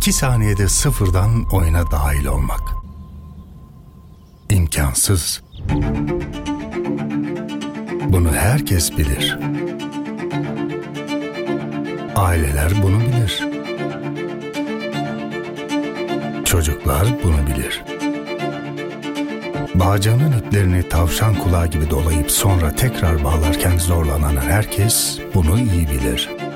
2 saniyede sıfırdan oyuna dahil olmak. İmkansız. Bunu herkes bilir. Aileler bunu bilir. Çocuklar bunu bilir. Bağcanın iplerini tavşan kulağı gibi dolayıp sonra tekrar bağlarken zorlanan herkes bunu iyi bilir.